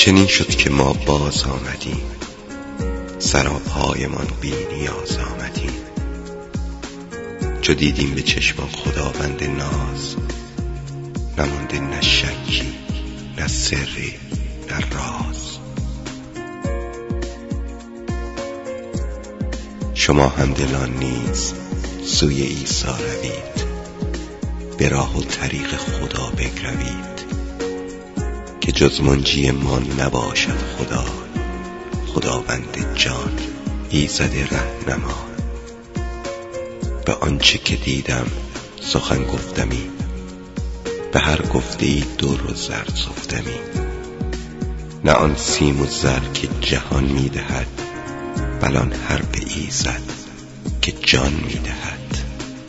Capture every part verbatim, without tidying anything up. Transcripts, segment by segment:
چنین شد که ما باز آمدیم، سراپایمان بی نیاز آمدیم. چو دیدیم به چشمان خداوند ناز، نمانده نه شکی نه سری نه راز. شما هم دلان نیز سوی عیسی روید، به راه و طریق خدا بگروید. که جز منجی ما نباشد خدا، خداوند جان ایزد رهنما. به آنچه که دیدم سخن گفتمی، به هر گفته ای در و زر سفتمی. نه آن سیم و زر که جهان می دهد، بل آن حرف ایزد که جان می دهد.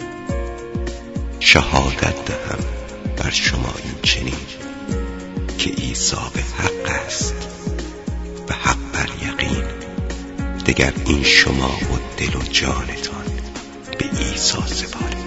شهادت دهم بر شما این چنین، که عیسی به حق است، به حق بر یقین. دگر این شما و دل و جانتان به عیسی سپارید.